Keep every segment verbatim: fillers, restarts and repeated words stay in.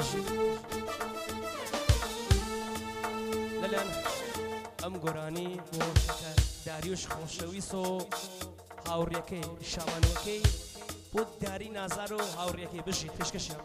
لەلایەن ئەم گۆرانی بۆ داریوش خۆشەویست و هاوڕێکەی شاوانەکەی بۆ داری نازار و هاوڕێکەی بژیت پێشکەشیان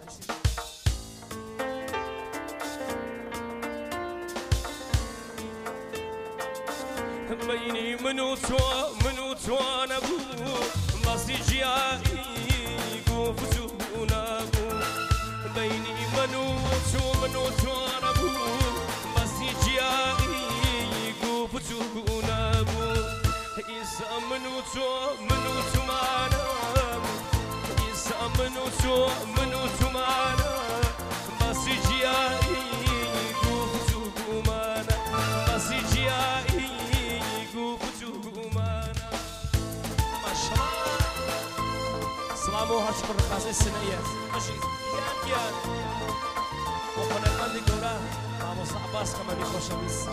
بینی من و تۆ من و تۆ نەبوو مەسی جیایی گفت و نەبوو بینی من و تۆ من و تۆ نەبوو مەسی جیایی گفت و نەبوو ئیسا من و تۆ من و تومانە ئیسا من و تۆ من و تومانە مەسی جیایی گفت و گومانە مەسی جیایی سلام و هەرچ پڕ قاسەی سنەیە بەشی گیان گیان بۆ هۆنەرمەندی گەورە مامۆستا عەباس کەمەندی خۆشەویست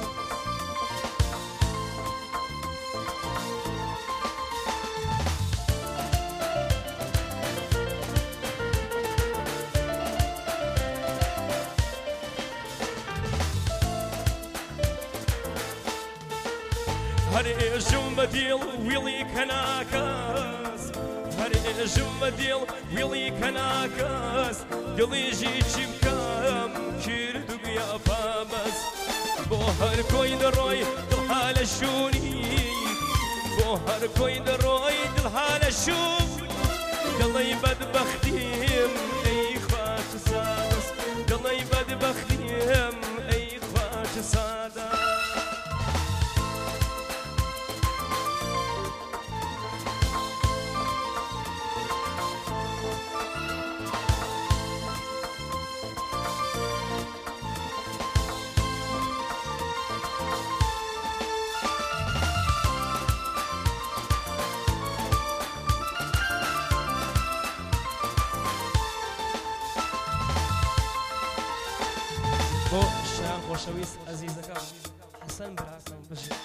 هەرێژم بە دیڵ ویڵی کەناکەس هەرێژم بە دیڵ ویڵی کەناکەس دڵیژی چی بکەم کرد و گیاپامەس بۆ هەر کۆی دەڕۆی دڵها لە شوونی بۆ هەر کۆی دەڕۆی دڵها لە شوون دڵی بەدبەختیم ئەی خوات سادەس دڵی بەدبەختیم ئەی خوات سادە بۆ شیان خۆشەویست ئەزیزەکەم حەسەن براکەم بژێ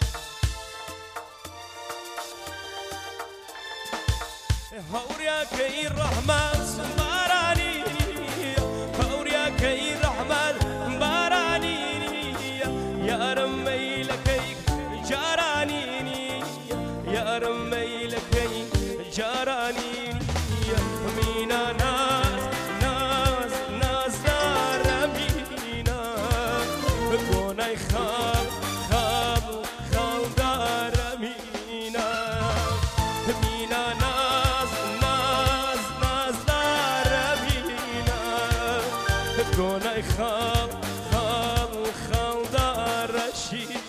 هەوریاکەی ڕەحمەت بارانی هەوریاکەی ڕەحمەت بارانی یارم مەیلەکەی جارانی یارم مەیلەکەی جارانی مینە ناز ناز نازدارە مینە گۆنای خاڵ خاڵ خاڵدارە مینە مینە ناز ناز نازدارە مینە گۆنای خاڵ خاڵ خاڵدارە شینە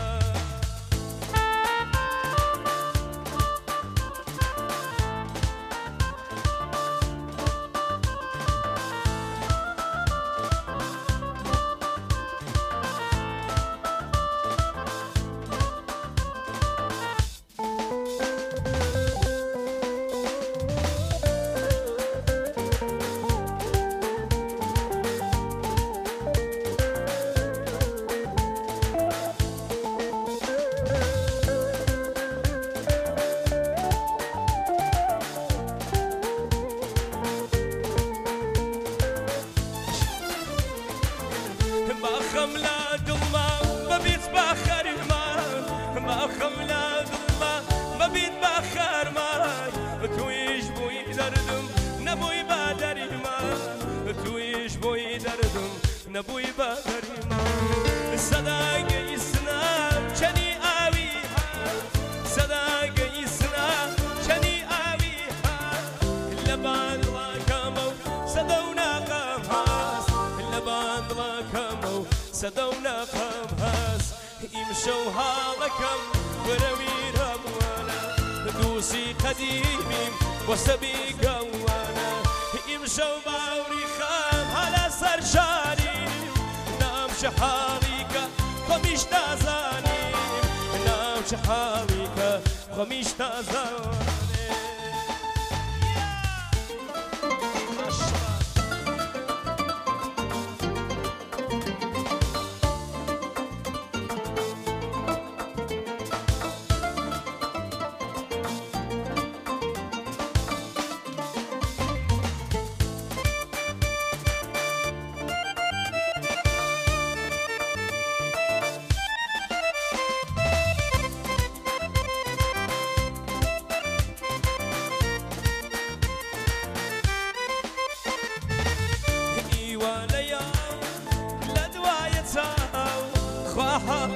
باخم لا دڵما ببیت با خەرمان باخم لا دڵما ببیت با خەرمان تویش بووی دەردم نەبووی با دەریمان تویش بووی دەردم نەبووی با دەریمان سەداگەی سنا چەنی ئاوی سەداگەی سنا چەنی ئاوی لە باندڵاکەمە و سەدە و ناقەم هاست لە باندڵاکەمە و سەدە و ناقەم هاست ئیمشەو هاڵەکەم وەرەویرە بوانە دووسی قەدیمیم بۆ سەبی گەوانە ئیمشەو باوری خەم هەلە سەر شاریم ناوچە حاڵیکە خۆمیش نازانیم ناوچە حاڵیکە خۆمیش نازانێ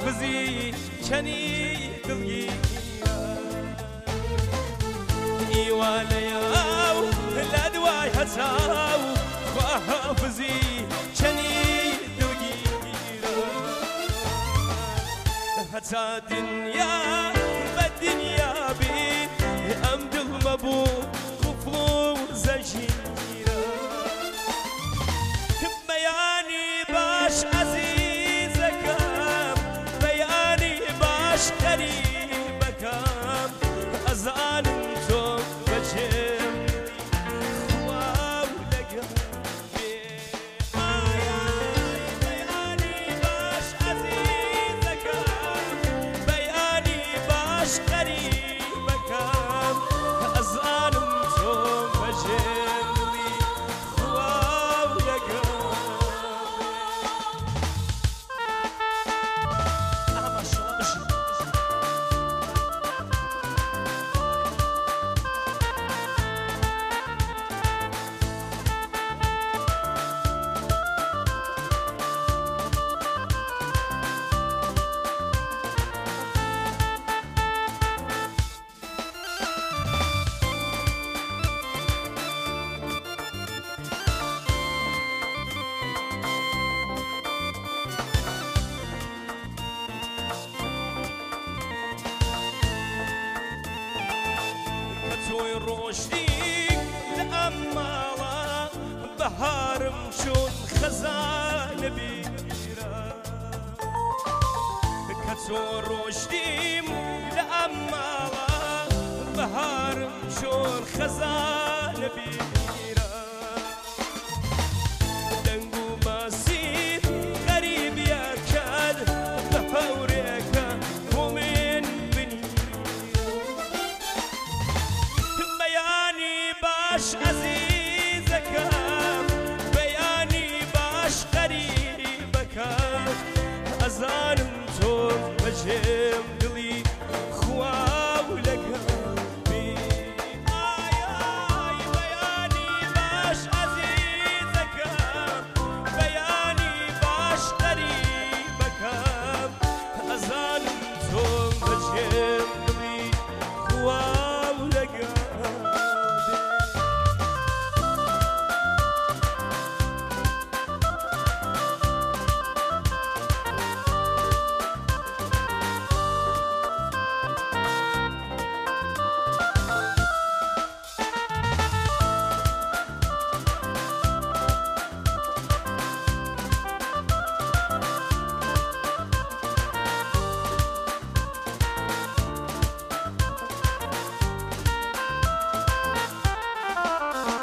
خواحافزی چنی دڵگیرە ئیوانەیە و لە دوای هەچاو خواحافزی چنی دڵگیرە هەتا دنیا بە دنیا بی ئەم دڵمە بوو قوفڵ و زەنجیرە بەیانی باش عەزیزەکەم بەیانی باش قەریبەکەم ئەزانم تۆ بەجێم خوا و لەگەڵ بێ بەیانی باش عەزیزەکەم بەیانی باش قەریبەکەم ئەزانم تۆ بەجێم خوا و لەگەڵ تۆی ڕۆژی لە ئەم ماڵە بەهارم چۆن خەزانە بیرە کە تۆ ڕۆژیم لە ئەم ماڵە بەهارم چۆن خەزانە